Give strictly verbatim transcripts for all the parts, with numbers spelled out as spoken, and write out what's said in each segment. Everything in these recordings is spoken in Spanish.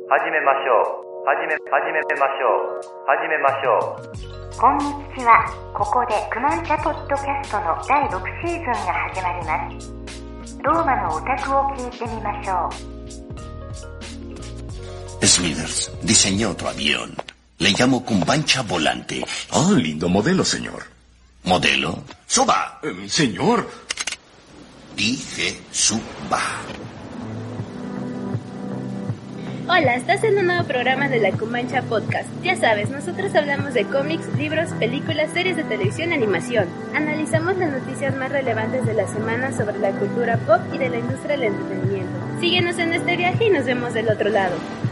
始めましょう。始め、始めましょう。始めましょう。 こんにちは。ここでクマンチャポッドキャストのだいろくシーズンが始まります。ローマのオタクを聞いてみましょう。Smithers diseñó otro avión. Le llamo Cumbancha Volante. Ah, lindo modelo, señor. ¿Modelo? ¡Suba! Eh, señor. Dije suba. Hola, estás en un nuevo programa de la Cumancha Podcast. Ya sabes, nosotros hablamos de cómics, libros, películas, series de televisión y animación. Analizamos las noticias más relevantes de la semana sobre la cultura pop y de la industria del entretenimiento. Síguenos en este viaje y nos vemos del otro lado.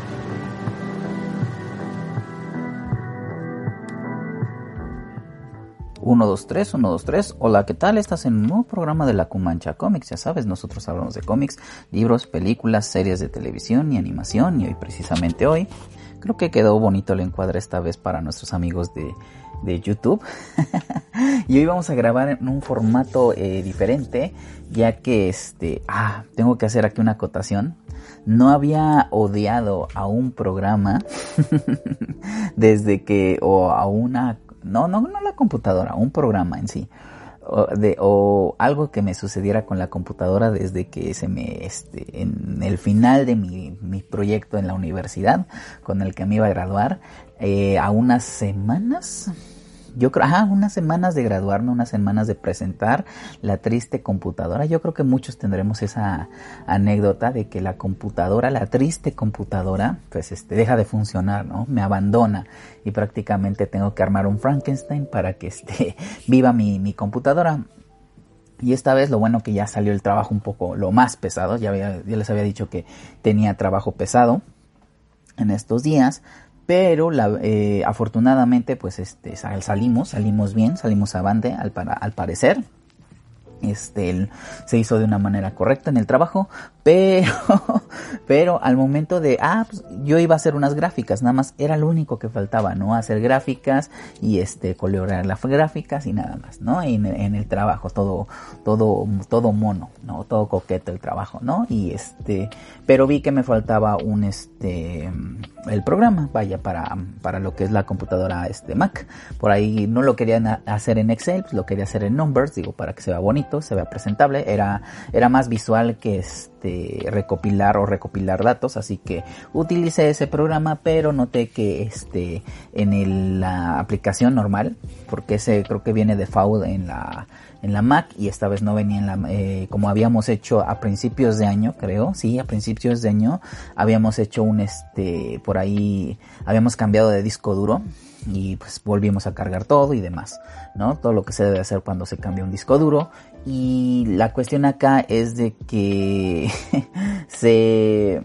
uno, dos, tres, uno, dos, tres. Hola, ¿qué tal? Estás en un nuevo programa de la Cumancha Comics. Ya sabes, nosotros hablamos de cómics, libros, películas, series de televisión y animación. Y hoy, precisamente hoy, creo que quedó bonito el encuadre esta vez para nuestros amigos de, de YouTube. Y hoy vamos a grabar en un formato eh, diferente, ya que este, ah, tengo que hacer aquí una acotación. No había odiado a un programa desde que, o a una No, no, no la computadora, un programa en sí. O, de, o algo que me sucediera con la computadora desde que se me, este, en el final de mi, mi proyecto en la universidad, con el que me iba a graduar, eh, a unas semanas, yo creo, ajá, unas semanas de graduarme, unas semanas de presentar la triste computadora. Yo creo que muchos tendremos esa anécdota de que la computadora, la triste computadora, pues este, deja de funcionar, ¿no? Me abandona y prácticamente tengo que armar un Frankenstein para que este, viva mi, mi computadora. Y esta vez lo bueno que ya salió el trabajo un poco, lo más pesado, ya, había, ya les había dicho que tenía trabajo pesado en estos días. Pero la, eh, afortunadamente pues este salimos, salimos bien, salimos avante al, para, al parecer. Este, el, se hizo de una manera correcta en el trabajo, pero, pero al momento de, ah, pues, yo iba a hacer unas gráficas, nada más era lo único que faltaba, ¿no? Hacer gráficas y este, colorear las gráficas y nada más, ¿no? En, en el trabajo, todo, todo, todo mono, ¿no? Todo coqueto el trabajo, ¿no? Y este, pero vi que me faltaba un, este, el programa, vaya, para, para lo que es la computadora, este, Mac. Por ahí no lo querían hacer en Excel, pues lo quería hacer en Numbers, digo, para que se vea bonito, se vea presentable, era, era más visual que este, recopilar o recopilar datos, así que utilicé ese programa, pero noté que este, en el, la aplicación normal, porque ese creo que viene default en la, en la Mac, y esta vez no venía en la, eh, como habíamos hecho a principios de año, creo, sí, a principios de año, habíamos hecho un, este, por ahí, habíamos cambiado de disco duro, y pues volvimos a cargar todo y demás, ¿no? Todo lo que se debe hacer cuando se cambia un disco duro. Y la cuestión acá es de que se...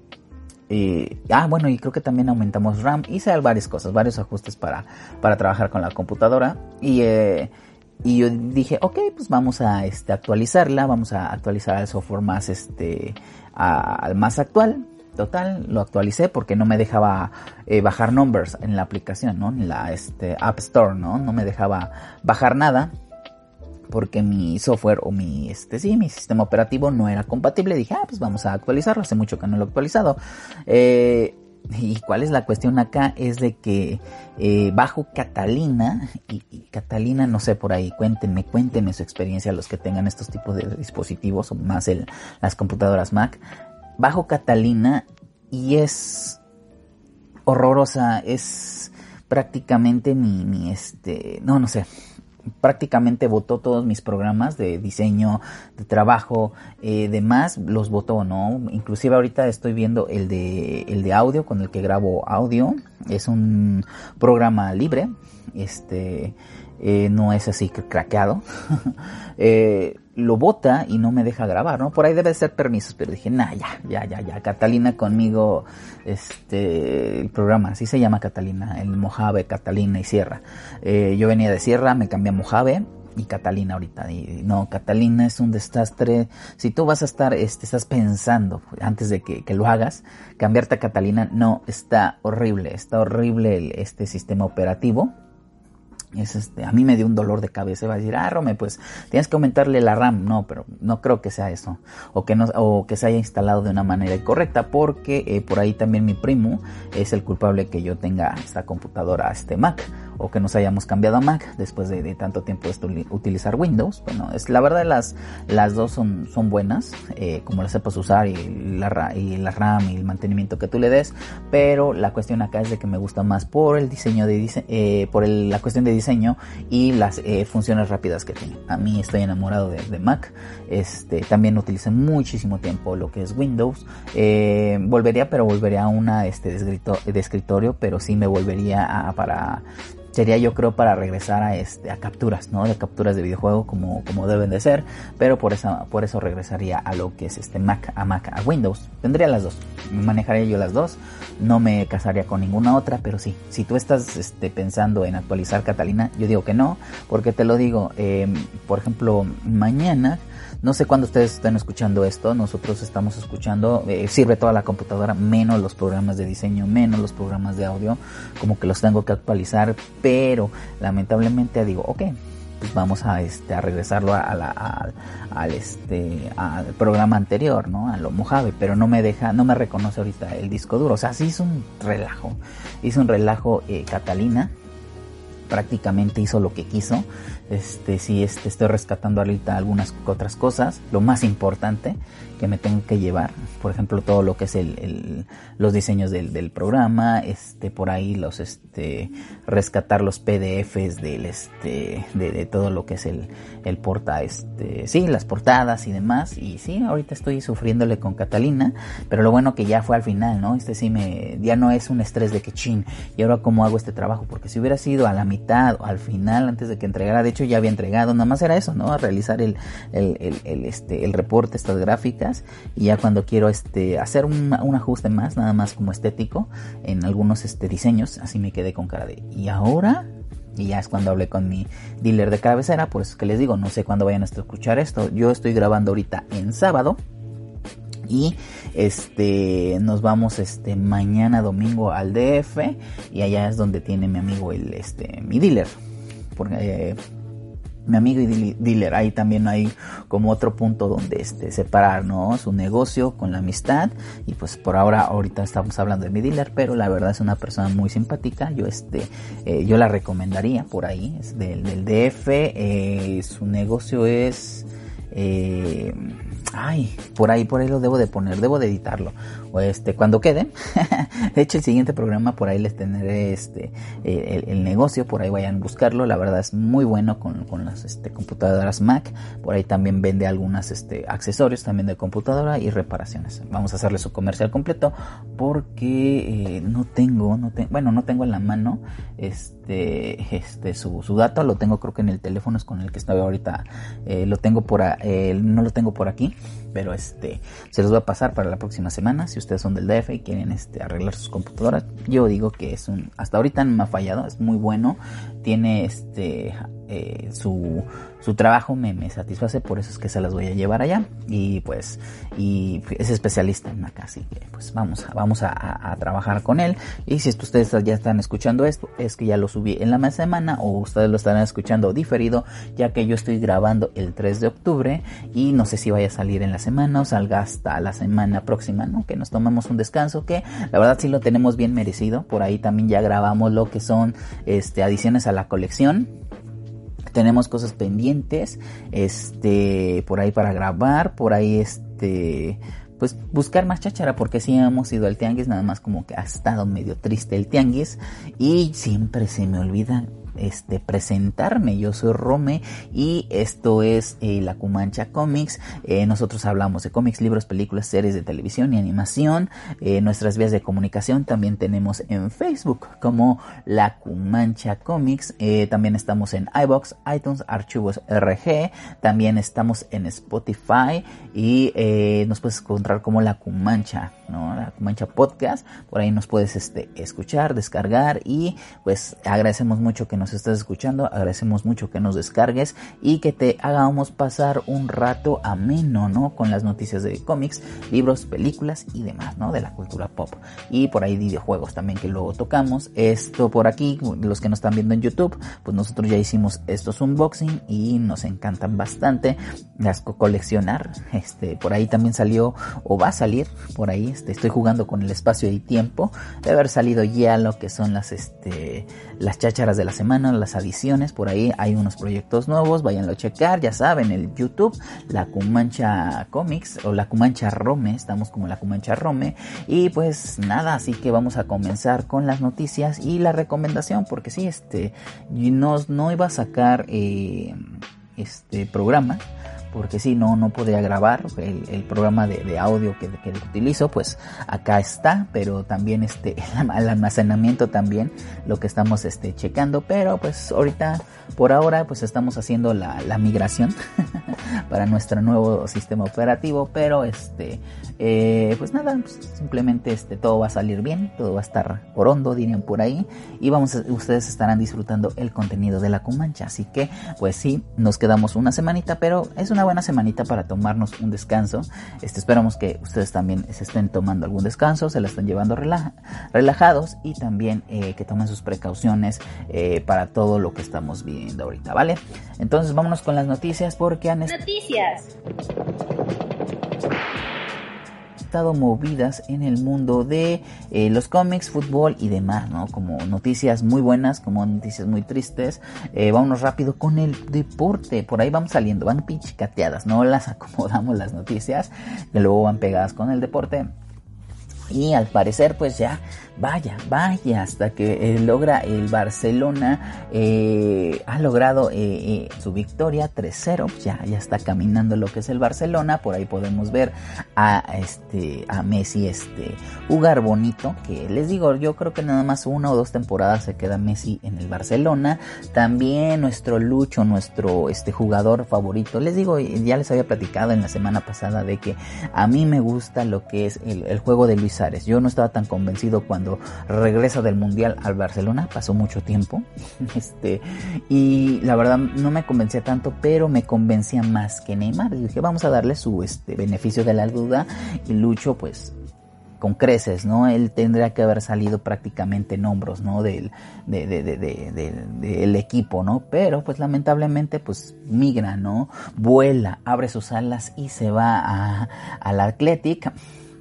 Eh, ah, bueno, y creo que también aumentamos RAM. Hice varias cosas, varios ajustes para, para trabajar con la computadora. Y, eh, y yo dije, ok, pues vamos a este, actualizarla, vamos a actualizar el software más, este, a, al más actual. Total, lo actualicé porque no me dejaba eh, bajar Numbers en la aplicación, ¿no? En la este, App Store, ¿no? No me dejaba bajar nada porque mi software o mi, este, sí, mi sistema operativo no era compatible. Dije, ah, pues vamos a actualizarlo. Hace mucho que no lo he actualizado. Eh, y cuál es la cuestión acá es de que eh, bajo Catalina y, y Catalina, no sé, por ahí, cuéntenme, cuéntenme su experiencia los que tengan estos tipos de dispositivos o más el, las computadoras Mac. Bajo Catalina y es horrorosa, es prácticamente mi, mi este, no, no sé, prácticamente botó todos mis programas de diseño, de trabajo, eh, demás, los botó, ¿no? Inclusive ahorita estoy viendo el de, el de audio, con el que grabo audio, es un programa libre, este, eh, no es así craqueado, eh, lo bota y no me deja grabar, ¿no? Por ahí debe ser permisos, pero dije, nah, ya, ya, ya, ya, Catalina conmigo, este, el programa, así se llama Catalina, el Mojave, Catalina y Sierra. Eh, yo venía de Sierra, me cambié a Mojave y Catalina ahorita, y no, Catalina es un desastre. Si tú vas a estar, este, estás pensando, antes de que, que lo hagas, cambiarte a Catalina, no, está horrible, está horrible el, este sistema operativo. Es este, a mí me dio un dolor de cabeza. Va a decir, ah, Rome, pues tienes que aumentarle la RAM. No, pero no creo que sea eso. O que no, o que se haya instalado de una manera incorrecta, porque eh, por ahí también mi primo es el culpable que yo tenga esta computadora, este Mac, o que nos hayamos cambiado a Mac después de, de tanto tiempo de utilizar Windows. Bueno, es la verdad, las las dos son son buenas, eh, como las sepas usar, y la y la RAM y el mantenimiento que tú le des. Pero la cuestión acá es de que me gusta más por el diseño de dise eh, por el, la cuestión de diseño y las eh, funciones rápidas que tiene. A mí estoy enamorado de, de Mac. Este, también utilicé muchísimo tiempo lo que es Windows. Eh, volvería, pero volvería a una este, de escritorio, pero sí me volvería a, para... Sería yo creo para regresar a este a capturas, ¿no? De capturas de videojuego como, como deben de ser, pero por eso, por eso regresaría a lo que es este Mac, a Mac, a Windows. Tendría las dos, manejaría yo las dos, no me casaría con ninguna otra, pero sí, si tú estás este, pensando en actualizar Catalina, yo digo que no, porque te lo digo, eh, por ejemplo, mañana, no sé cuándo ustedes están escuchando esto, nosotros estamos escuchando, eh, sirve toda la computadora, menos los programas de diseño, menos los programas de audio, como que los tengo que actualizar, pero lamentablemente digo, ok, pues vamos a este a regresarlo a, a la, a, al este al programa anterior, ¿no? A lo Mojave, pero no me deja, no me reconoce ahorita el disco duro, o sea, sí hizo un relajo, hizo un relajo eh, Catalina. Prácticamente hizo lo que quiso. Este, sí, este, estoy rescatando ahorita algunas otras cosas. Lo más importante que me tengo que llevar, por ejemplo, todo lo que es el, el los diseños del, del programa, este, por ahí los, este, rescatar los P D Fs del, este, de, de todo lo que es el, el porta, este, sí, las portadas y demás. Y sí, ahorita estoy sufriéndole con Catalina, pero lo bueno que ya fue al final, ¿no? Este sí me, ya no es un estrés de que chin, y ahora cómo hago este trabajo, porque si hubiera sido a la mitad o al final, antes de que entregara, de hecho ya había entregado, nada más era eso, ¿no? A realizar el, el, el, el este, el reporte, estas gráficas. Y ya cuando quiero este hacer un, un ajuste más, nada más como estético en algunos este diseños, así me quedé con cara de ¿y ahora? Y ya es cuando hablé con mi dealer de cabecera, por eso es que les digo, no sé cuándo vayan a escuchar esto. Yo estoy grabando ahorita en sábado y este nos vamos este mañana domingo al D F, y allá es donde tiene mi amigo el este mi dealer, porque eh, mi amigo y dealer, ahí también hay como otro punto donde este separar, ¿no? Su negocio con la amistad. Y pues por ahora, ahorita estamos hablando de mi dealer, pero la verdad es una persona muy simpática. Yo este, eh, yo la recomendaría por ahí, es del, del D F. Eh, su negocio es, eh, ay, por ahí, por ahí lo debo de poner, debo de editarlo. O este, cuando quede. De hecho, el siguiente programa por ahí les tendré este, el, el negocio, por ahí vayan a buscarlo. La verdad es muy bueno con, con las este, computadoras Mac. Por ahí también vende algunos este, accesorios también de computadora y reparaciones. Vamos a hacerle su comercial completo porque eh, no tengo, no te, bueno, no tengo en la mano este, este, su, su dato. Lo tengo creo que en el teléfono es con el que estoy ahorita. Eh, lo tengo por, a, eh, no lo tengo por aquí, pero este, se los voy a pasar para la próxima semana. Si ustedes son del D F y quieren este, arreglar sus computadoras, yo digo que es un, hasta ahorita no me ha fallado, es muy bueno, tiene este eh, su, su trabajo me, me satisface, por eso es que se las voy a llevar allá, y pues y es especialista en Mac, así que pues vamos a, vamos a, a, a trabajar con él. Y si ustedes ya están escuchando esto, es que ya lo subí en la semana, o ustedes lo estarán escuchando diferido, ya que yo estoy grabando el tres de octubre y no sé si vaya a salir en la semana o salga hasta la semana próxima, ¿no? Que nos tomamos un descanso, que la verdad sí lo tenemos bien merecido. Por ahí también ya grabamos lo que son este adiciones a la colección. Tenemos cosas pendientes, este, por ahí para grabar, por ahí este, pues buscar más cháchara, porque sí hemos ido al tianguis, nada más como que ha estado medio triste el tianguis y siempre se me olvida este presentarme. Yo soy Rome y esto es eh, La Cumancha Comics. Eh, nosotros hablamos de cómics, libros, películas, series de televisión y animación. Eh, nuestras vías de comunicación también tenemos en Facebook como La Cumancha Comics. Eh, también estamos en iVoox, iTunes, Archivos R G. También estamos en Spotify y eh, nos puedes encontrar como La Cumancha, ¿no? La Cumancha Podcast. Por ahí nos puedes este escuchar, descargar, y pues agradecemos mucho que nos nos estás escuchando, agradecemos mucho que nos descargues y que te hagamos pasar un rato ameno, ¿no? Con las noticias de cómics, libros, películas y demás, ¿no? De la cultura pop. Y por ahí videojuegos también que luego tocamos. Esto por aquí, los que nos están viendo en YouTube, pues nosotros ya hicimos estos unboxing y nos encantan bastante las coleccionar. Este, por ahí también salió o va a salir por ahí, este, estoy jugando con el espacio y tiempo de haber salido ya lo que son las este las chácharas de la semana, las adiciones. Por ahí hay unos proyectos nuevos, váyanlo a checar, ya saben, el YouTube, la Cumancha Comics o la Cumancha Rome, estamos como la Cumancha Rome. Y pues nada, así que vamos a comenzar con las noticias y la recomendación, porque sí, este no, no iba a sacar eh, este programa, porque si sí, no, no podía grabar el, el programa de, de audio que, que utilizo, pues acá está, pero también este el, el almacenamiento también lo que estamos este checando, pero pues ahorita por ahora pues estamos haciendo la, la migración para nuestro nuevo sistema operativo, pero este eh, pues nada, pues simplemente este todo va a salir bien, todo va a estar por hondo, dirían por ahí, y vamos a, ustedes estarán disfrutando el contenido de la Cumancha, así que pues sí, nos quedamos una semanita, pero es una buena semanita para tomarnos un descanso. Este, esperamos que ustedes también se estén tomando algún descanso, se la estén llevando relaja, relajados y también eh, que tomen sus precauciones eh, para todo lo que estamos viviendo ahorita, ¿vale? Entonces vámonos con las noticias porque han Noticias. estado movidas en el mundo de eh, los cómics, fútbol y demás, ¿no? Como noticias muy buenas, como noticias muy tristes. Eh, vámonos rápido con el deporte. Por ahí vamos saliendo, van pichicateadas, no las acomodamos las noticias, que luego van pegadas con el deporte. Y al parecer pues ya vaya, vaya, hasta que eh, logra el Barcelona, eh, ha logrado eh, eh, su victoria tres cero, ya, ya está caminando lo que es el Barcelona. Por ahí podemos ver a este a Messi este jugar bonito, que les digo, yo creo que nada más una o dos temporadas se queda Messi en el Barcelona. También nuestro Lucho, nuestro este jugador favorito, les digo, ya les había platicado en la semana pasada de que a mí me gusta lo que es el, el juego de Luis Suárez. Yo no estaba tan convencido cuando regresa del Mundial al Barcelona, pasó mucho tiempo, este, y la verdad no me convencía tanto, pero me convencía más que Neymar. Y dije, vamos a darle su este beneficio de la duda, y Lucho pues con creces, ¿no? Él tendría que haber salido prácticamente en hombros, ¿no? Del de, de, de, de, de, del equipo, ¿no? Pero pues lamentablemente pues migra, ¿no? Vuela, abre sus alas y se va a, al Athletic.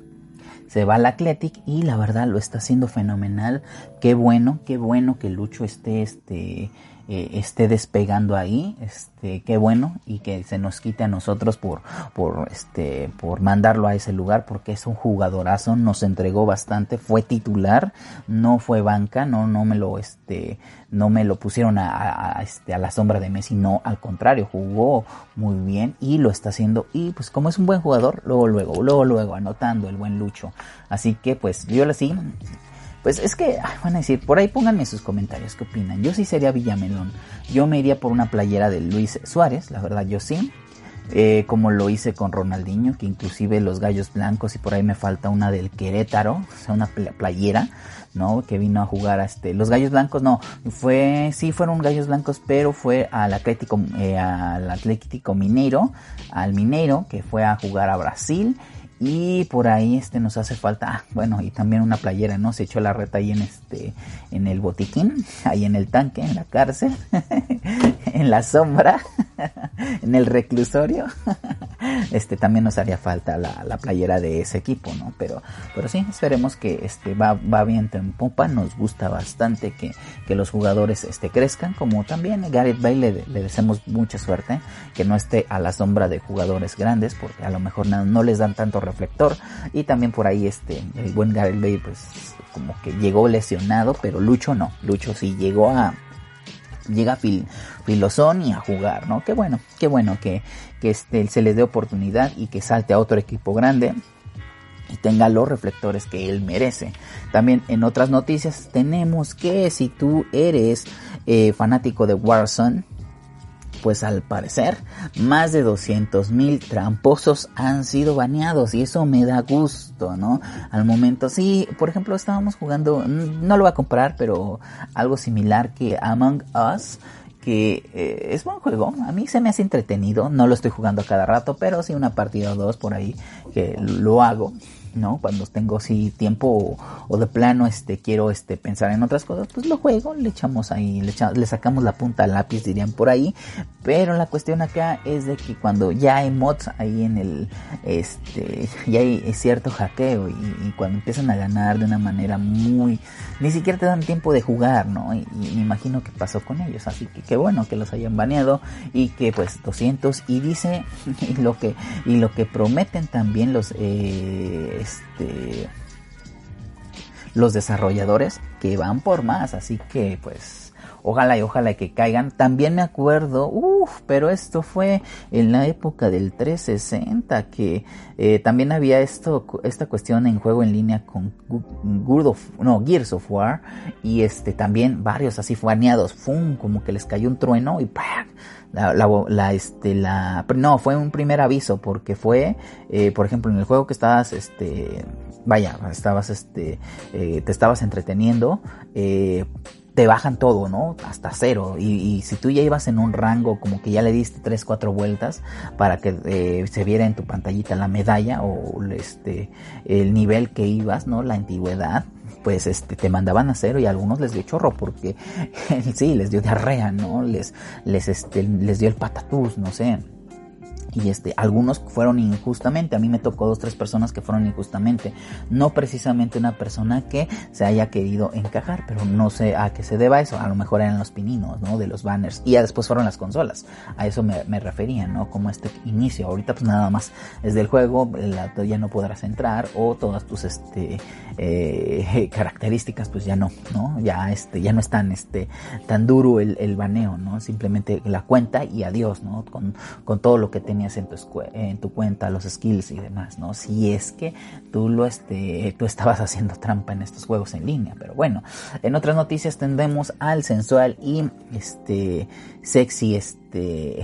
Se va al Athletic y la verdad lo está haciendo fenomenal. Qué bueno, qué bueno que Lucho esté este eh, esté despegando ahí, este qué bueno, y que se nos quite a nosotros por por este por mandarlo a ese lugar, porque es un jugadorazo, nos entregó bastante, fue titular, no fue banca, no no me lo este no me lo pusieron a, a, a este a la sombra de Messi, no, al contrario, jugó muy bien y lo está haciendo, y pues como es un buen jugador, luego luego luego luego anotando el buen Lucho. Así que pues yo le sí, pues es que ay, van a decir, por ahí pónganme sus comentarios, ¿qué opinan? Yo sí sería Villamelón, yo me iría por una playera de Luis Suárez, la verdad yo sí. Eh, como lo hice con Ronaldinho, que inclusive los Gallos Blancos, y por ahí me falta una del Querétaro, o sea, una playera, ¿no? Que vino a jugar a este, los Gallos Blancos, no, fue, sí fueron Gallos Blancos, pero fue al Atlético, eh, al Atlético Mineiro, al Mineiro, que fue a jugar a Brasil. Y por ahí este nos hace falta, ah, bueno, y también una playera, ¿no? Se echó la reta ahí en este, en el botiquín, ahí en el tanque, en la cárcel, en la sombra, en el reclusorio. Este también nos haría falta la, la playera de ese equipo, ¿no? Pero, pero sí, esperemos que este va, va bien en popa. Nos gusta bastante que, que los jugadores este crezcan, como también Gareth Bale le, le deseamos mucha suerte, que no esté a la sombra de jugadores grandes, porque a lo mejor no, no les dan tanto reflector. Y también por ahí este el buen Gareth Bale pues como que llegó lesionado, pero Lucho no, Lucho sí llegó a llega fil, filosón y a jugar, ¿no? Qué bueno, qué bueno que, que este se le dé oportunidad y que salte a otro equipo grande y tenga los reflectores que él merece. También en otras noticias tenemos que si tú eres eh, fanático de Warzone, pues al parecer más de doscientos mil tramposos han sido baneados y eso me da gusto, ¿no? Al momento sí, por ejemplo, estábamos jugando, no lo voy a comparar, pero algo similar que Among Us, que eh, es buen juego, a mí se me hace entretenido, no lo estoy jugando a cada rato, pero sí una partida o dos por ahí que lo hago, ¿no? Cuando tengo sí tiempo o, o de plano este quiero este pensar en otras cosas, pues lo juego, le echamos ahí, le, echa, le sacamos la punta al lápiz, dirían por ahí. Pero la cuestión acá es de que cuando ya hay mods ahí en el este ya hay cierto hackeo y, y cuando empiezan a ganar de una manera muy, ni siquiera te dan tiempo de jugar, ¿no? Y, y me imagino que pasó con ellos, así que qué bueno que los hayan baneado y que pues doscientos y dice y lo que y lo que prometen también los eh, este los desarrolladores que van por más, así que pues ojalá y ojalá que caigan. También me acuerdo, uff, pero esto fue en la época del trescientos sesenta que eh, también había esto, esta cuestión en juego en línea con Good of, no, Gears of War y este también varios así baneados, ¡fum! Como que les cayó un trueno y ¡pac! La, la, la, este, la, no, fue un primer aviso porque fue, eh, por ejemplo, en el juego que estabas, este, vaya, estabas, este, eh, te estabas entreteniendo, eh, te bajan todo, ¿no? Hasta cero. Y, y si tú ya ibas en un rango, como que ya le diste tres, cuatro vueltas para que eh, se viera en tu pantallita la medalla o este el nivel que ibas, ¿no? La antigüedad, pues este te mandaban a cero y a algunos les dio chorro porque sí, les dio diarrea, ¿no? Les, les, este, les dio el patatús, no sé. Y este, algunos fueron injustamente, a mí me tocó dos, tres personas que fueron injustamente, no precisamente una persona que se haya querido encajar, pero no sé a qué se deba eso, a lo mejor eran los pininos, ¿no? De los banners, y ya después fueron las consolas, a eso me, me refería, ¿no? Como este inicio, ahorita pues nada más desde el juego la, ya no podrás entrar, o todas tus este eh, características pues ya no, ¿no? Ya este, ya no es tan este, tan duro el, el baneo, ¿no? Simplemente la cuenta y adiós, ¿no? Con, con todo lo que tenías en tu, en tu cuenta, los skills y demás, ¿no? Si es que tú lo este, tú estabas haciendo trampa en estos juegos en línea, pero bueno. En otras noticias tendremos al sensual y este sexy este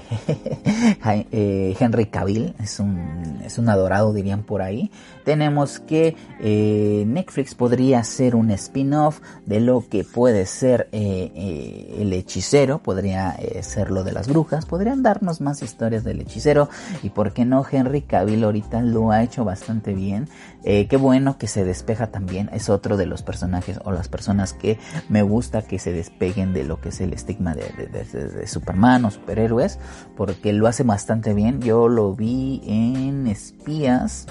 Henry Cavill, es un es un adorado, dirían por ahí. Tenemos que eh, Netflix podría hacer un spin-off de lo que puede ser eh, eh, el hechicero, podría eh, ser lo de las brujas, podrían darnos más historias del hechicero. Y por qué no, Henry Cavill ahorita lo ha hecho bastante bien. Eh, qué bueno que se despeja también. Es otro de los personajes o las personas que me gusta que se despeguen de lo que es el estigma de, de, de, de, de Superman o superhéroes, porque lo hace bastante bien. Yo lo vi en Espías.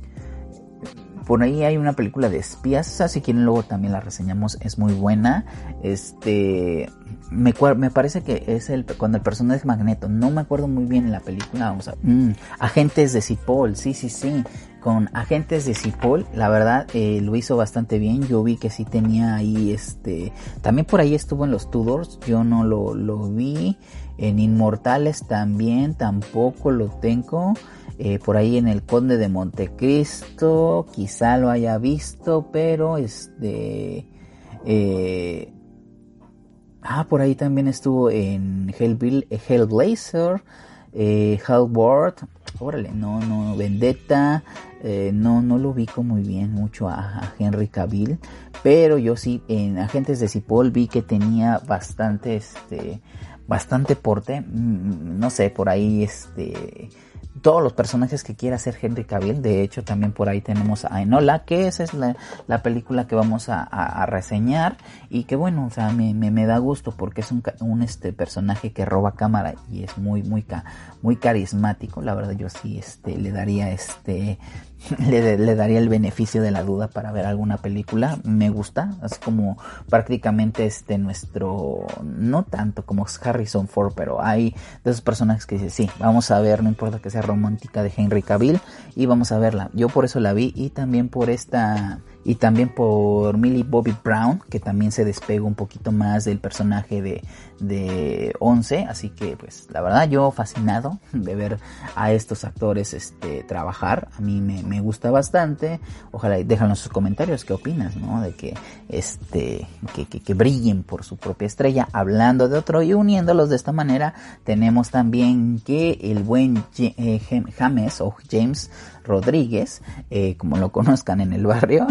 Por ahí hay una película de espías, o sea, si quieren luego también la reseñamos, es muy buena. Este, me, me parece que es el cuando el personaje Magneto, no me acuerdo muy bien en la película, vamos a mm, Agentes de Cipoll, sí, sí, sí, con Agentes de Cipoll, la verdad eh, lo hizo bastante bien. Yo vi que sí tenía ahí, este, también por ahí estuvo en los Tudors, yo no lo, lo vi. En Inmortales también, tampoco lo tengo. Eh, por ahí en El Conde de Montecristo, quizá lo haya visto, pero este... Eh, ah, por ahí también estuvo en Hellbill, Hellblazer, eh, Hellbound, órale, no, no, Vendetta, eh, no, no lo ubico muy bien mucho a, a Henry Cavill, pero yo sí, en Agentes de Cipoll vi que tenía bastante, este... bastante porte, no sé, por ahí este todos los personajes que quiera hacer Henry Cavill. De hecho también por ahí tenemos a Enola, que esa es la, la película que vamos a, a, a reseñar, y que bueno, o sea, me, me, me da gusto porque es un, un este personaje que roba cámara y es muy muy muy carismático. La verdad yo sí este le daría este le, le daría el beneficio de la duda para ver alguna película. Me gusta, es como prácticamente este nuestro, no tanto como Harrison Ford, pero hay de esos personajes que dicen, sí, vamos a ver, no importa que sea romántica, de Henry Cavill, y vamos a verla. Yo por eso la vi, y también por esta y también por Millie Bobby Brown, que también se despega un poquito más del personaje de, de Once, así que pues la verdad yo fascinado de ver a estos actores este trabajar. A mí me, me gusta bastante. Ojalá déjanos sus comentarios qué opinas, ¿no? De que este que, que, que brillen por su propia estrella. Hablando de otro y uniéndolos de esta manera, tenemos también que el buen eh, James o James Rodríguez, eh, como lo conozcan en el barrio,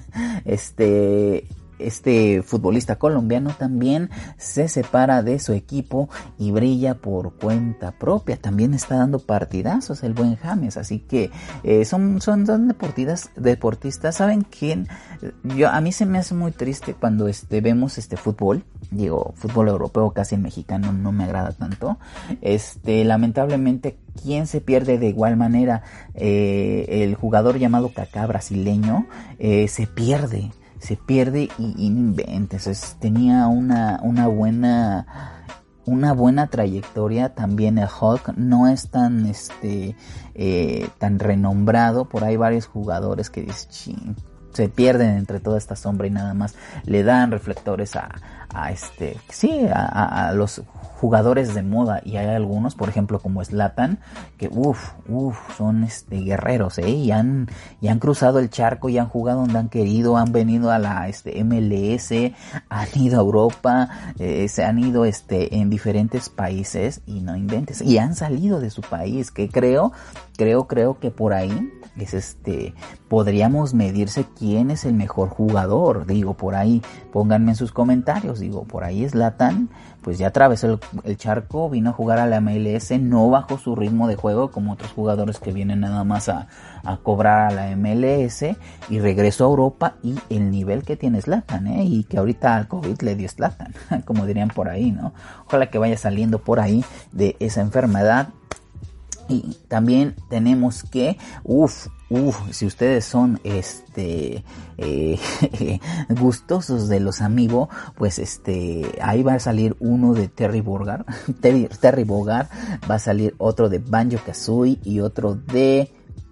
este este futbolista colombiano también se separa de su equipo y brilla por cuenta propia. También está dando partidazos el buen James, así que eh, son, son, son deportistas, deportistas. ¿Saben quién? Yo, a mí se me hace muy triste cuando este, vemos este fútbol, digo, fútbol europeo, casi el mexicano no me agrada tanto. Este, lamentablemente, ¿quién se pierde de igual manera? Eh, el jugador llamado Kaká, brasileño, eh, se pierde. Se pierde y, y no inventes, es, tenía una, una buena una buena trayectoria. También el Hulk no es tan este eh, tan renombrado. Por ahí varios jugadores que dicen, se pierden entre toda esta sombra y nada más le dan reflectores a, a este sí a, a, a los jugadores de moda, y hay algunos, por ejemplo, como Zlatan, que uff, uff, son este guerreros, eh, y han, y han cruzado el charco y han jugado donde han querido, han venido a la este M L S, han ido a Europa, eh, se han ido este en diferentes países y no inventes, y han salido de su país, que creo, creo, creo que por ahí es este, podríamos medirse quién es el mejor jugador. Digo, por ahí, pónganme en sus comentarios, digo, por ahí Zlatan, pues ya atravesó el, el charco, vino a jugar a la M L S, no bajó su ritmo de juego como otros jugadores que vienen nada más a, a cobrar a la M L S, y regresó a Europa, y el nivel que tiene Zlatan, ¿eh? Y que ahorita al COVID le dio Zlatan, como dirían por ahí, ¿no? Ojalá que vaya saliendo por ahí de esa enfermedad. Y también tenemos que, uff, uff, si ustedes son este eh, gustosos de los amigos, pues este ahí va a salir uno de Terry Bogard, Terry, Terry Bogard, va a salir otro de Banjo-Kazooie y otro de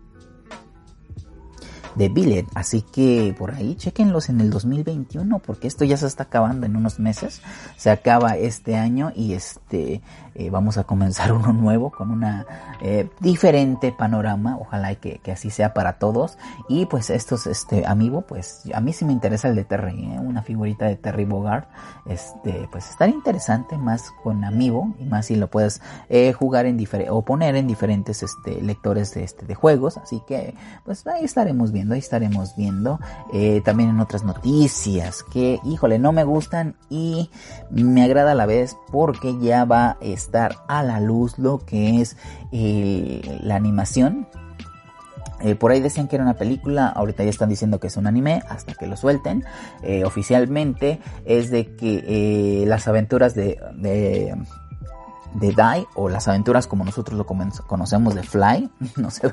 de Billet, así que por ahí chequenlos en el dos mil veintiuno, porque esto ya se está acabando en unos meses, se acaba este año y este eh, vamos a comenzar uno nuevo con una eh, diferente panorama. Ojalá que, que así sea para todos. Y pues estos este amiibo, pues a mí sí me interesa el de Terry, ¿eh? Una figurita de Terry Bogard, este pues estaría interesante, más con amiibo, y más si lo puedes eh, jugar en diferentes o poner en diferentes este lectores de este de juegos, así que pues ahí estaremos viendo, ahí estaremos viendo. Eh, también en otras noticias que, híjole, no me gustan y me agrada a la vez, porque ya va a estar a la luz lo que es eh, la animación. Eh, por ahí decían que era una película, ahorita ya están diciendo que es un anime, hasta que lo suelten. Eh, oficialmente es de que eh, las aventuras de, de de Dai, o las aventuras como nosotros lo conocemos de Fly, no sé.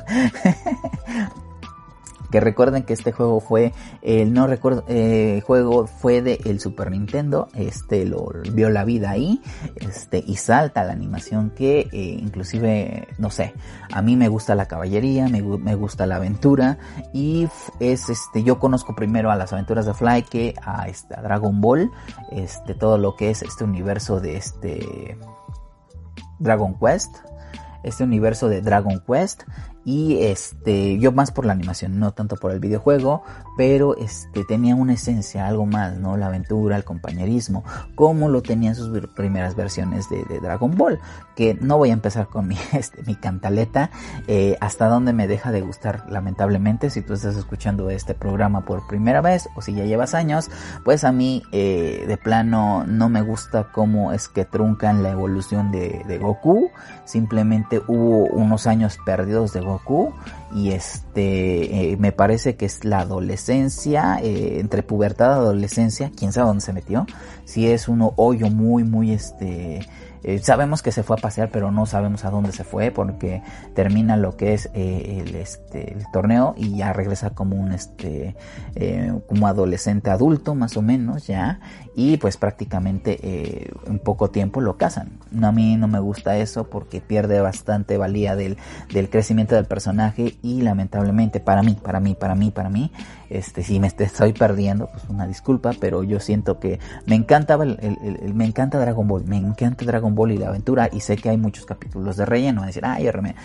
Que recuerden que este juego fue, el eh, no recuerdo, el eh, juego fue de el Super Nintendo, este lo vio la vida ahí, este y salta la animación que eh, inclusive, no sé, a mí me gusta la caballería, me, me gusta la aventura, y es este, yo conozco primero a las aventuras de Fly que a, este, a Dragon Ball, este todo lo que es este universo de este Dragon Quest, este universo de Dragon Quest. Y este, yo más por la animación, no tanto por el videojuego, pero este tenía una esencia, algo más, ¿no? La aventura, el compañerismo, como lo tenían sus primeras versiones de, de Dragon Ball. Que no voy a empezar con mi, este, mi cantaleta, eh, hasta donde me deja de gustar, lamentablemente. Si tú estás escuchando este programa por primera vez, o si ya llevas años, pues a mí eh, de plano no me gusta cómo es que truncan la evolución de, de Goku. Simplemente hubo unos años perdidos de Goku. Goku, y este eh, me parece que es la adolescencia, eh, entre pubertad y adolescencia, quién sabe dónde se metió, si es un hoyo muy muy este eh, sabemos que se fue a pasear, pero no sabemos a dónde se fue, porque termina lo que es eh, el este el torneo y ya regresa como un este eh, como adolescente adulto más o menos ya, y pues prácticamente eh, en poco tiempo lo casan. No, a mí no me gusta eso, porque pierde bastante valía del del crecimiento del personaje, y lamentablemente para mí, para mí, para mí, para mí este, si me estoy perdiendo, pues una disculpa, pero yo siento que me encantaba el, el, el, el, me encanta Dragon Ball, me encanta Dragon Ball y la aventura, y sé que hay muchos capítulos de relleno, a decir, ay, R M,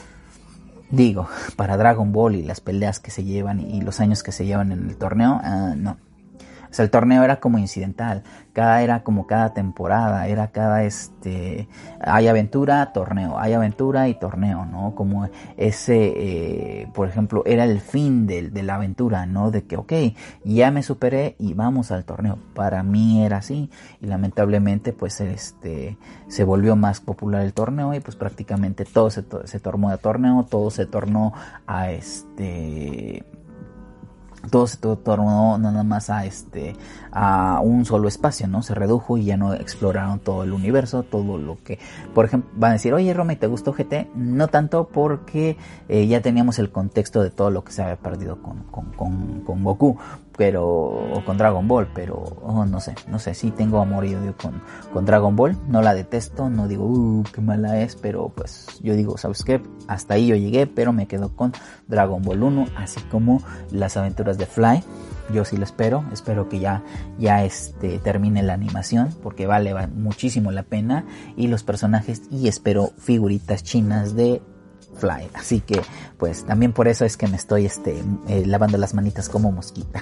digo, para Dragon Ball y las peleas que se llevan y los años que se llevan en el torneo, uh, no. O sea, el torneo era como incidental, cada era como cada temporada, era cada este, hay aventura, torneo, hay aventura y torneo, ¿no? Como ese, eh, por ejemplo, era el fin de, de la aventura, ¿no? De que, ok, ya me superé y vamos al torneo. Para mí era así, y lamentablemente, pues, este, se volvió más popular el torneo y pues prácticamente todo se, se tornó a torneo, todo se tornó a este... todo se tornó nada más a este a un solo espacio, ¿no? Se redujo y ya no exploraron todo el universo, todo lo que, por ejemplo, van a decir, oye, Roma, ¿te gustó G T? No tanto, porque eh, ya teníamos el contexto de todo lo que se había perdido con, con, con, con Goku, pero, o con Dragon Ball, pero oh, no sé, no sé, sí tengo amor y odio con, con Dragon Ball, no la detesto, no digo, uh, qué mala es, pero pues yo digo, ¿sabes qué? Hasta ahí yo llegué, pero me quedo con Dragon Ball uno, así como las aventuras de Fly. Yo sí lo espero, espero que ya, ya este, termine la animación, porque vale, vale muchísimo la pena, y los personajes, y espero figuritas chinas de Fly, así que pues también por eso es que me estoy este, eh, lavando las manitas como mosquita.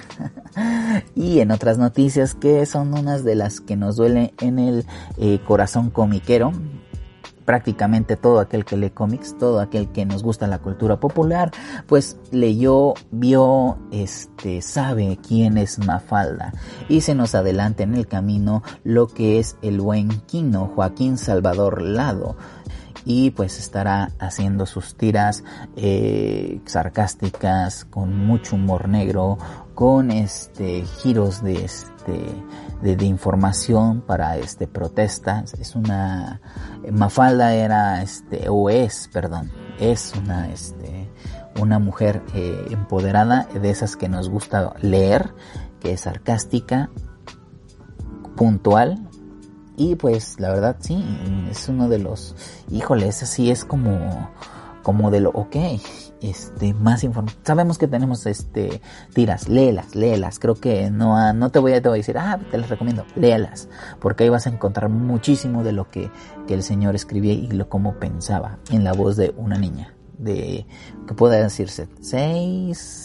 Y en otras noticias que son unas de las que nos duele en el eh, corazón comiquero, prácticamente todo aquel que lee cómics, todo aquel que nos gusta la cultura popular, pues leyó, vio, este, sabe quién es Mafalda, y se nos adelanta en el camino lo que es el buen Kino, Joaquín Salvador Lado, y pues estará haciendo sus tiras eh, sarcásticas, con mucho humor negro, con este giros de este de, de información para este protestas. Es una Mafalda era este o es, perdón, es una este una mujer eh, empoderada, de esas que nos gusta leer, que es sarcástica, puntual. Y pues la verdad sí, es uno de los, híjole, ese sí es como, como de lo, ok, este, más información. Sabemos que tenemos este, tiras, léelas, léelas, creo que no, no te voy a, te voy a decir, ah, te las recomiendo, léelas, porque ahí vas a encontrar muchísimo de lo que, que el señor escribía y lo cómo pensaba, en la voz de una niña, de, que puede decirse, seis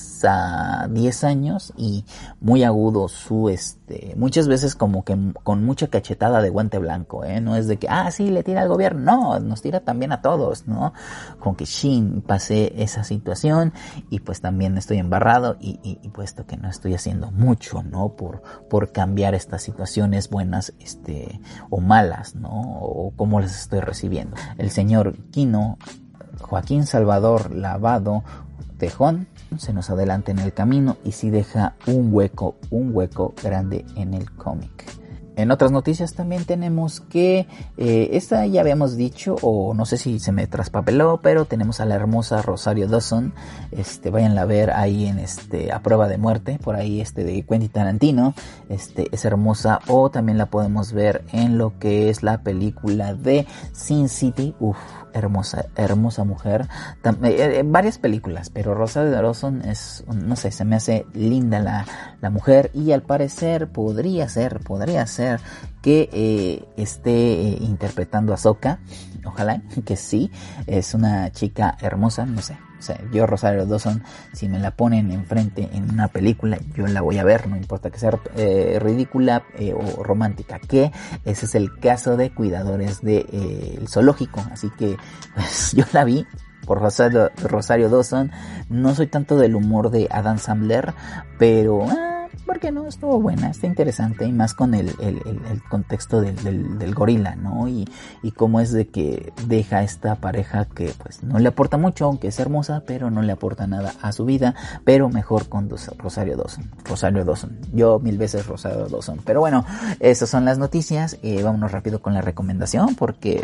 a diez años, y muy agudo su este, muchas veces como que con mucha cachetada de guante blanco, eh, no es de que, ah, sí, le tira al gobierno, no, nos tira también a todos, ¿no? Con que shin, pasé esa situación y pues también estoy embarrado y, y, y puesto que no estoy haciendo mucho, ¿no? Por, por cambiar estas situaciones buenas, este, o malas, ¿no? O cómo las estoy recibiendo. El señor Kino, Joaquín Salvador Lavado Tejón, se nos adelanta en el camino y sí deja un hueco, un hueco grande en el cómic. En otras noticias también tenemos que, eh, esta ya habíamos dicho, o no sé si se me traspapeló, pero tenemos a la hermosa Rosario Dawson, este, váyanla a ver ahí en este, A Prueba de Muerte, por ahí este de Quentin Tarantino, este, es hermosa, o también la podemos ver en lo que es la película de Sin City, uff, hermosa, hermosa mujer, Tam, eh, eh, varias películas, pero Rosario Dawson es, no sé, se me hace linda la, la mujer, y al parecer podría ser, podría ser que eh, esté eh, interpretando a Ahsoka, ojalá que sí, es una chica hermosa, no sé, o sea, yo Rosario Dawson, si me la ponen enfrente en una película, yo la voy a ver, no importa que sea eh, ridícula eh, o romántica, que ese es el caso de Cuidadores del de, eh, Zoológico, así que pues, yo la vi por Rosario, Rosario Dawson. No soy tanto del humor de Adam Sandler, pero ah, ¿por qué no? Estuvo buena, está interesante, y más con el, el, el, el contexto del, del, del gorila, ¿no? Y, y cómo es de que deja esta pareja que pues no le aporta mucho, aunque es hermosa, pero no le aporta nada a su vida, pero mejor con Rosario Dawson. Rosario Dawson. Yo mil veces Rosario Dawson. Pero bueno, esas son las noticias. Eh, vámonos rápido con la recomendación, porque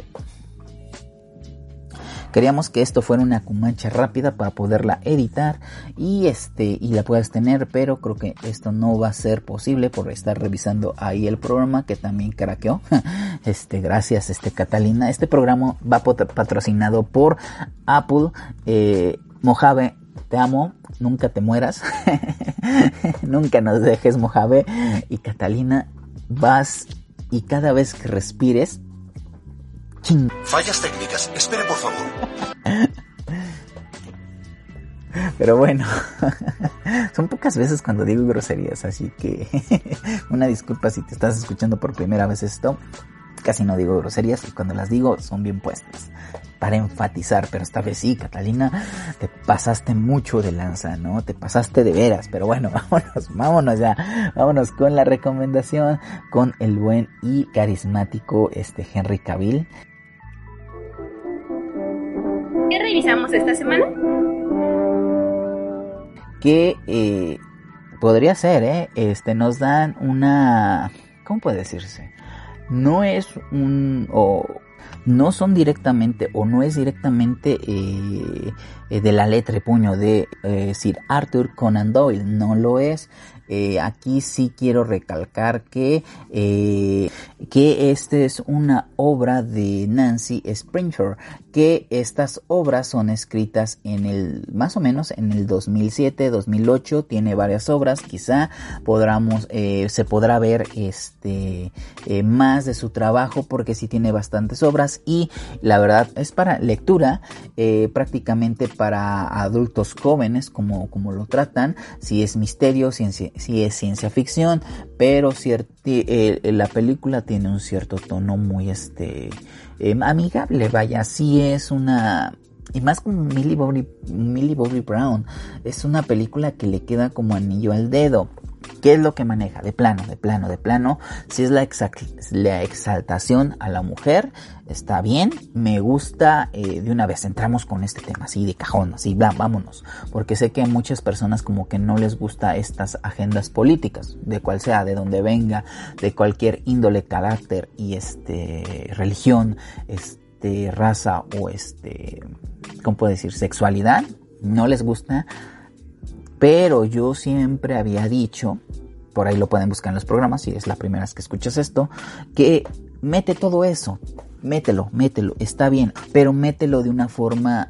queríamos que esto fuera una cumancha rápida para poderla editar y este y la puedas tener, pero creo que esto no va a ser posible por estar revisando ahí el programa que también craqueó. Este, gracias, este Catalina. Este programa va patrocinado por Apple, eh, Mojave te amo, nunca te mueras, nunca nos dejes, Mojave. Y Catalina, vas y cada vez que respires, ching. Fallas técnicas, espere por favor. Pero bueno, son pocas veces cuando digo groserías, así que una disculpa si te estás escuchando por primera vez esto. Casi no digo groserías y cuando las digo son bien puestas para enfatizar, pero esta vez sí, Catalina, te pasaste mucho de lanza, ¿no? Te pasaste de veras, pero bueno, vámonos, vámonos ya, vámonos con la recomendación con el buen y carismático este Henry Cavill. ¿Qué revisamos esta semana? Que eh, podría ser, ¿eh? Este, nos dan una, ¿cómo puede decirse? No es un, o no son directamente, o no es directamente eh, de la letra y puño de eh, Sir Arthur Conan Doyle, no lo es. Eh, aquí sí quiero recalcar que eh, que esta es una obra de Nancy Springfield, que estas obras son escritas en el más o menos en el dos mil siete, dos mil ocho, tiene varias obras, quizá podamos eh, se podrá ver este eh, más de su trabajo porque sí tiene bastantes obras y la verdad es para lectura, eh, prácticamente para adultos jóvenes como como lo tratan, si es misterio, ciencia sí es ciencia ficción, pero cierti, eh, la película tiene un cierto tono muy este eh, amigable, vaya, sí es una, y más como Millie Bobby, Millie Bobby Brown, es una película que le queda como anillo al dedo. ¿Qué es lo que maneja? De plano, de plano, de plano. Si es la, exact, la exaltación a la mujer, está bien. Me gusta, eh, de una vez entramos con este tema, así de cajón, así, bla, vámonos. Porque sé que a muchas personas como que no les gusta estas agendas políticas, de cual sea, de donde venga, de cualquier índole, carácter y este religión, este raza o este, ¿cómo puedo decir? Sexualidad. No les gusta. Pero yo siempre había dicho, por ahí lo pueden buscar en los programas, si es la primera vez que escuchas esto, que mete todo eso, mételo, mételo, está bien, pero mételo de una forma,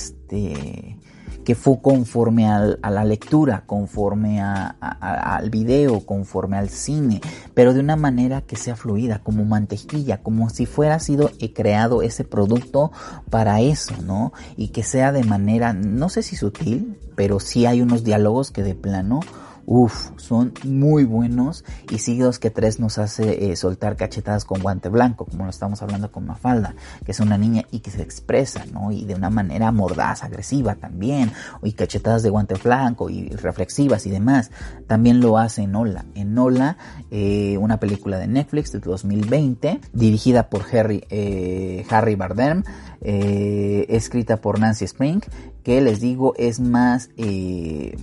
este, que fue conforme al, a la lectura, conforme a, a, al video, conforme al cine, pero de una manera que sea fluida, como mantequilla, como si fuera sido creado ese producto para eso, ¿no? Y que sea de manera, no sé si sutil, pero sí hay unos diálogos que de plano, uff, son muy buenos y sí dos que tres nos hace eh, soltar cachetadas con guante blanco, como lo estamos hablando con Mafalda, que es una niña y que se expresa, ¿no? Y de una manera mordaz, agresiva también, y cachetadas de guante blanco y reflexivas y demás. También lo hace Enola. Enola, eh, una película de Netflix de dos mil veinte, dirigida por Harry, eh, Harry Bardem, eh, escrita por Nancy Spring, que les digo es más... Eh,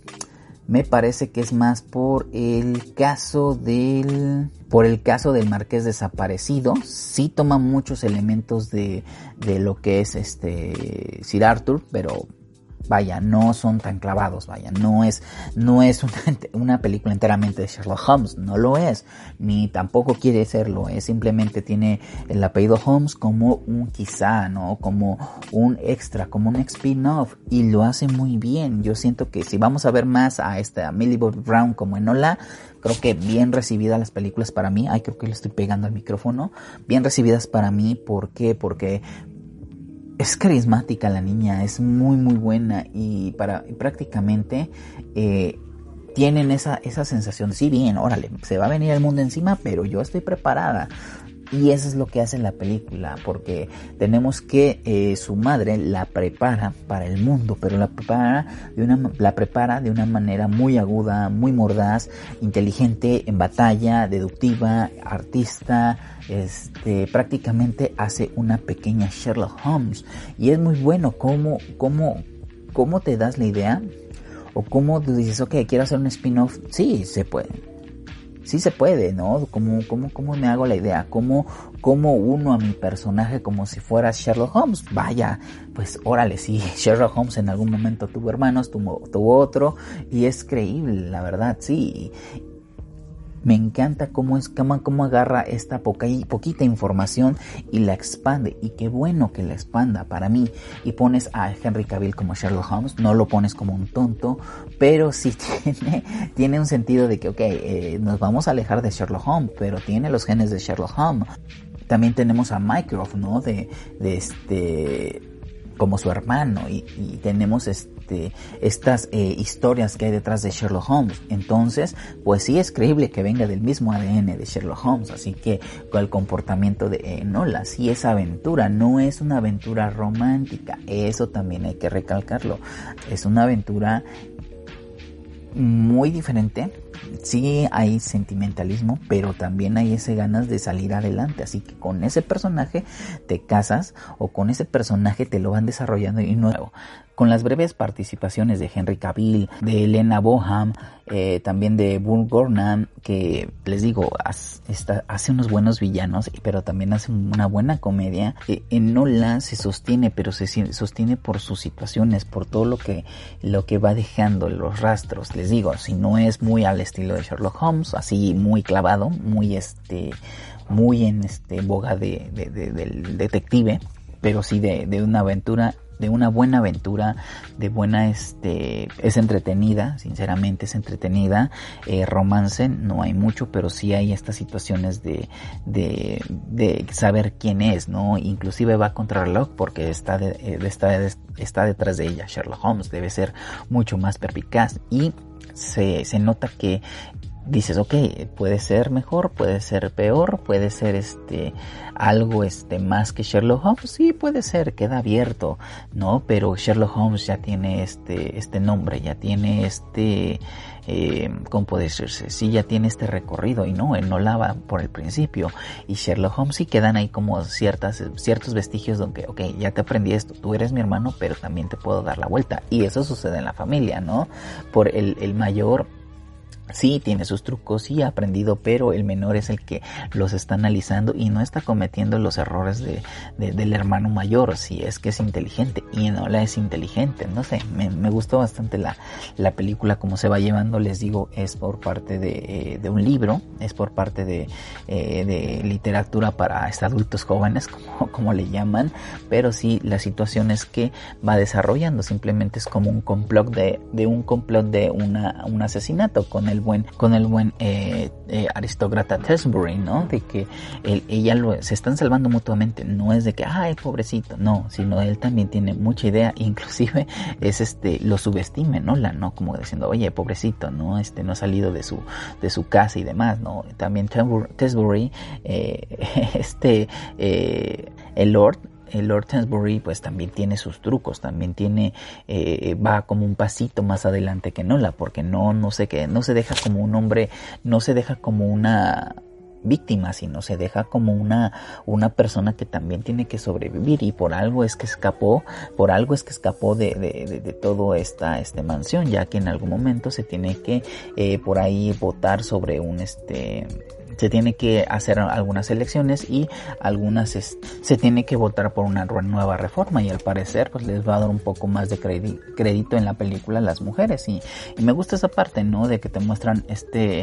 me parece que es más por el caso del por el caso del Marqués desaparecido. Sí toma muchos elementos de, de lo que es este Sir Arthur, pero vaya, no son tan clavados, vaya, no es no es una, una película enteramente de Sherlock Holmes, no lo es, ni tampoco quiere serlo, es simplemente tiene el apellido Holmes como un quizá, ¿no? Como un extra, como un spin-off, y lo hace muy bien. Yo siento que si vamos a ver más a esta Millie Bobby Brown como Enola, creo que bien recibidas las películas para mí. Ay, creo que le estoy pegando al micrófono. Bien recibidas para mí, ¿por qué? Porque es carismática la niña, es muy muy buena y para y prácticamente eh, tienen esa, esa sensación, sí bien, órale, se va a venir el mundo encima, pero yo estoy preparada. Y eso es lo que hace la película, porque tenemos que eh, su madre la prepara para el mundo, pero la prepara de una la prepara de una manera muy aguda, muy mordaz, inteligente en batalla, deductiva, artista, este prácticamente hace una pequeña Sherlock Holmes, y es muy bueno cómo cómo cómo te das la idea o cómo tú dices, ok, quiero hacer un spin-off. Sí, se puede. Sí se puede, ¿no? ¿Cómo, cómo, cómo me hago la idea? ¿Cómo, cómo uno a mi personaje como si fuera Sherlock Holmes? Vaya, pues órale, sí, Sherlock Holmes en algún momento tuvo hermanos, tuvo, tuvo otro, y es creíble, la verdad, sí. Me encanta cómo es cómo, cómo agarra esta poca, poquita información y la expande, y qué bueno que la expanda para mí. Y pones a Henry Cavill como Sherlock Holmes, no lo pones como un tonto, pero sí tiene, tiene un sentido de que, ok, eh, nos vamos a alejar de Sherlock Holmes, pero tiene los genes de Sherlock Holmes. También tenemos a Mycroft, ¿no? De, de este, como su hermano, y, y tenemos este, estas eh, historias que hay detrás de Sherlock Holmes. Entonces, pues sí es creíble que venga del mismo A D N de Sherlock Holmes, así que con el comportamiento de Enola, sí es aventura, no es una aventura romántica, eso también hay que recalcarlo, es una aventura muy diferente. Sí hay sentimentalismo, pero también hay ese ganas de salir adelante, así que con ese personaje te casas, o con ese personaje te lo van desarrollando y no. Con las breves participaciones de Henry Cavill, de Helena Bonham, eh, también de Bull Gurney, que les digo, hace, está, hace unos buenos villanos, pero también hace una buena comedia. Eh, Enola se sostiene, pero se sostiene por sus situaciones, por todo lo que, lo que va dejando, los rastros. Les digo, si no es muy al estilo de Sherlock Holmes, así muy clavado, muy este, muy en este boga de, de, de, del detective, pero sí de, de una aventura, de una buena aventura, de buena, este, es entretenida, sinceramente es entretenida. Eh, romance no hay mucho, pero sí hay estas situaciones de, de, de saber quién es, ¿no? Inclusive va contra reloj porque está, de, está, está detrás de ella. Sherlock Holmes debe ser mucho más perspicaz, y se, se nota que dices, ok, puede ser mejor, puede ser peor, puede ser este algo este más que Sherlock Holmes, sí puede ser, queda abierto, ¿no? Pero Sherlock Holmes ya tiene este este nombre, ya tiene este eh, ¿cómo puede decirse? Sí, ya tiene este recorrido, y no, él no la va por el principio, y Sherlock Holmes sí quedan ahí como ciertas ciertos vestigios donde, ok, ya te aprendí esto, tú eres mi hermano, pero también te puedo dar la vuelta, y eso sucede en la familia, ¿no? Por el, el mayor sí tiene sus trucos, sí ha aprendido, pero el menor es el que los está analizando y no está cometiendo los errores de, de del hermano mayor, si es que es inteligente, y Enola es inteligente. No sé, me, me gustó bastante la, la película, como se va llevando. Les digo, es por parte de, eh, de un libro, es por parte de, eh, de literatura para adultos jóvenes, como, como le llaman, pero sí la situación es que va desarrollando, simplemente es como un complot de, de un complot de una, un asesinato con el buen con el buen eh, eh, aristócrata Tesbury, ¿no? De que él, ella lo, se están salvando mutuamente, no es de que ay pobrecito, no, sino él también tiene mucha idea, inclusive es este lo subestime, ¿no? La no como diciendo, oye pobrecito, no este no ha salido de su de su casa y demás, ¿no? También Tesbury, eh, este eh, el Lord el Lord Tesbury pues también tiene sus trucos, también tiene, eh, va como un pasito más adelante que Enola, porque no, no sé qué, no se deja como un hombre, no se deja como una víctima, sino se deja como una, una persona que también tiene que sobrevivir, y por algo es que escapó, por algo es que escapó de, de, de, de todo esta, este mansión, ya que en algún momento se tiene que, eh, por ahí votar sobre un, este, se tiene que hacer algunas elecciones y algunas es, se tiene que votar por una nueva reforma, y al parecer pues les va a dar un poco más de crédito, crédito en la película a las mujeres, y, y me gusta esa parte, ¿no? De que te muestran este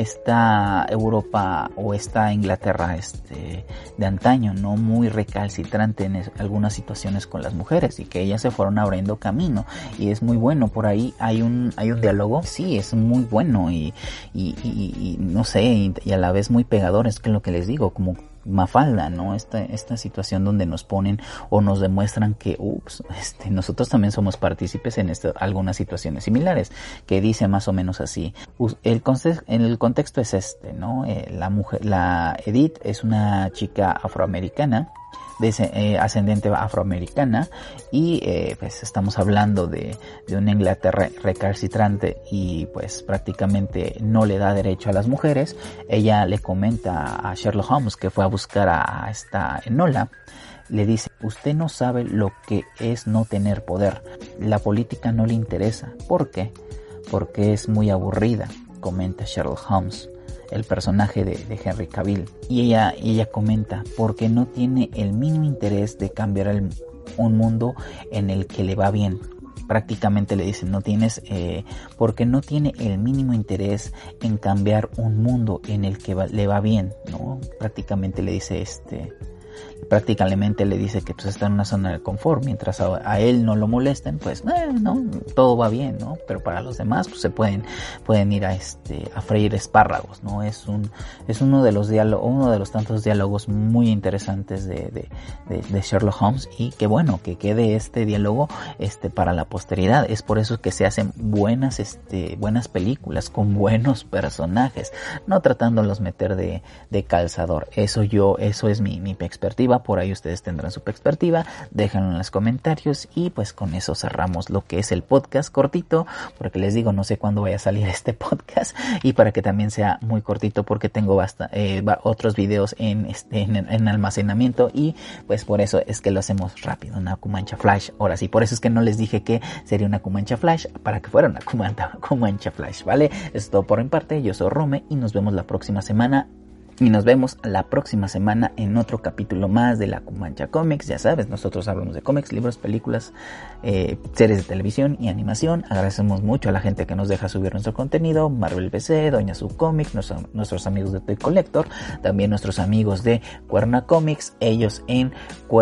esta Europa o esta Inglaterra este de antaño, no muy recalcitrante en es, algunas situaciones con las mujeres, y que ellas se fueron abriendo camino, y es muy bueno. Por ahí hay un hay un diálogo, sí, es muy bueno, y y, y, y no sé, y, y a la vez muy pegador, es que lo que les digo, como Mafalda, ¿no? Esta, esta situación donde nos ponen o nos demuestran que, ups, este, nosotros también somos partícipes en este, algunas situaciones similares, que dice más o menos así. El, el contexto es este, ¿no? Eh, la mujer, la Edith es una chica afroamericana, de eh, ascendente afroamericana, y eh, pues estamos hablando de, de una Inglaterra recalcitrante, y pues prácticamente no le da derecho a las mujeres. Ella le comenta a Sherlock Holmes, que fue a buscar a, a esta Enola, le dice, usted no sabe lo que es no tener poder, la política no le interesa. ¿Por qué? Porque es muy aburrida, comenta Sherlock Holmes, el personaje de, de Henry Cavill, y ella, ella comenta, porque no tiene el mínimo interés de cambiar el, un mundo en el que le va bien. prácticamente le dicen no tienes, eh, porque no tiene el mínimo interés en cambiar un mundo en el que va, le va bien, ¿no? Prácticamente le dice este... prácticamente le dice que pues está en una zona de confort, mientras a, a él no lo molesten, pues eh, no, todo va bien, ¿no? Pero para los demás pues se pueden pueden ir a este a freír espárragos, ¿no? Es un es uno de los diálogos, uno de los tantos diálogos muy interesantes de, de, de, de Sherlock Holmes, y que bueno, que quede este diálogo este para la posteridad. Es por eso que se hacen buenas este buenas películas con buenos personajes, no tratándolos meter de, de calzador. Eso yo, eso es mi, mi perspectiva. Por ahí ustedes tendrán su perspectiva, déjenlo en los comentarios, y pues con eso cerramos lo que es el podcast cortito, porque les digo, no sé cuándo vaya a salir este podcast, y para que también sea muy cortito, porque tengo basta, eh, otros videos en, este, en, en almacenamiento, y pues por eso es que lo hacemos rápido, una Cumancha Flash. Ahora sí, por eso es que no les dije que sería una Cumancha Flash, para que fuera una Cumancha, Cumancha Flash, ¿vale? Eso es todo por mi parte, yo soy Rome, y nos vemos la próxima semana. Y nos vemos la próxima semana en otro capítulo más de la Cumancha Comics. Ya sabes, nosotros hablamos de cómics, libros, películas, eh, series de televisión y animación. Agradecemos mucho a la gente que nos deja subir nuestro contenido. Marvel P C, Doña Sub Comics, nuestro, nuestros amigos de Toy Collector, también nuestros amigos de Cuerna Comics, ellos en,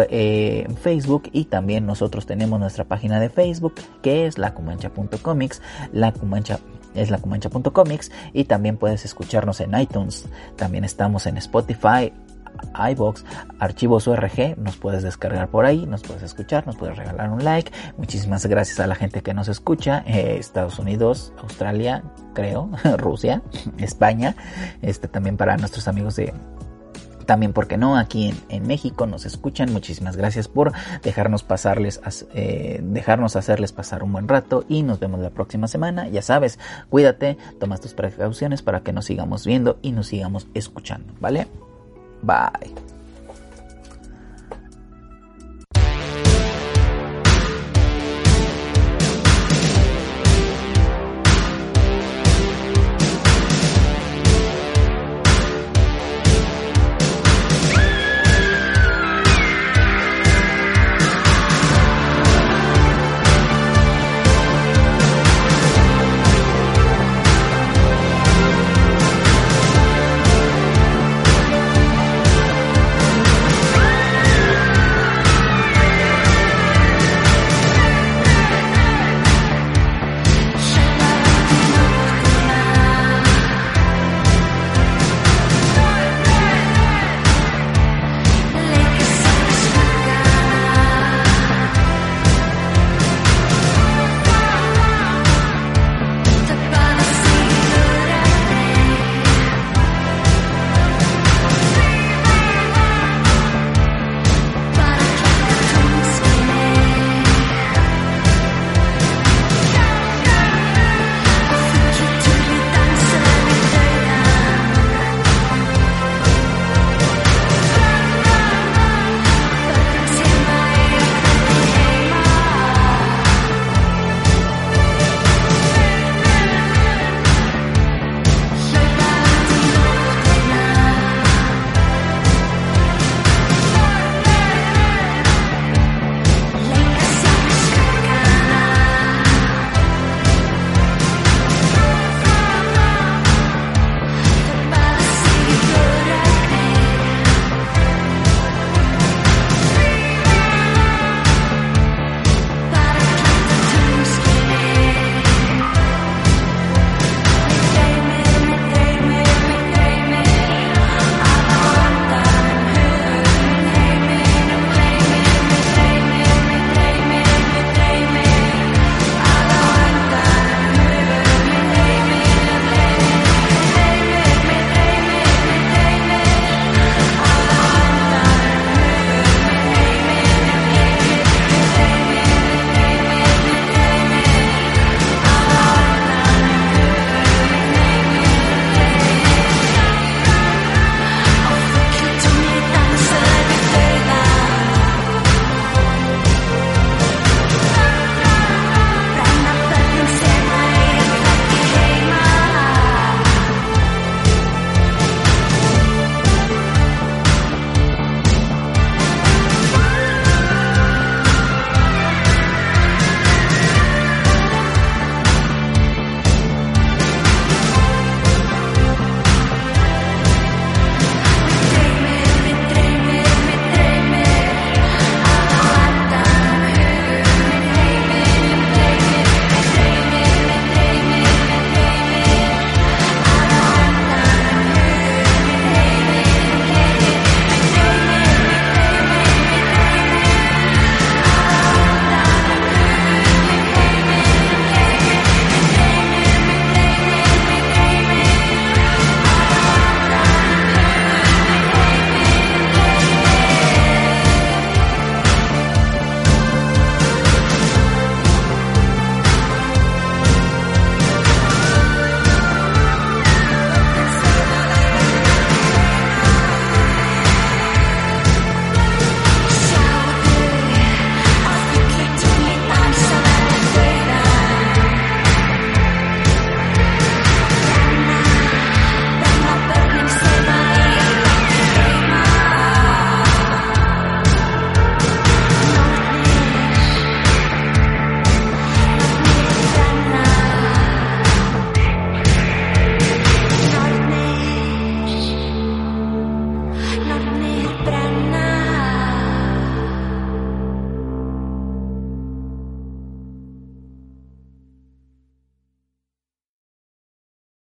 eh, en Facebook, y también nosotros tenemos nuestra página de Facebook, que es la cumancha punto comics, la Cumancha es la cumancha punto comics, y también puedes escucharnos en iTunes, también estamos en Spotify, iVoox, archivos O R G, nos puedes descargar por ahí, nos puedes escuchar, nos puedes regalar un like. Muchísimas gracias a la gente que nos escucha, eh, Estados Unidos, Australia, creo, Rusia, España, este también para nuestros amigos de también, ¿por qué no? Aquí en, en México nos escuchan. Muchísimas gracias por dejarnos pasarles, eh, dejarnos hacerles pasar un buen rato, y nos vemos la próxima semana. Ya sabes, cuídate, toma tus precauciones para que nos sigamos viendo y nos sigamos escuchando, ¿vale? Bye.